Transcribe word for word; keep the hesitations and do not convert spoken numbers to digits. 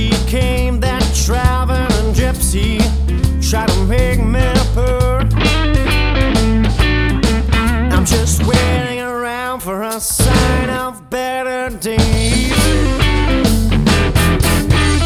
she came, that traveling gypsy tried to make me purr.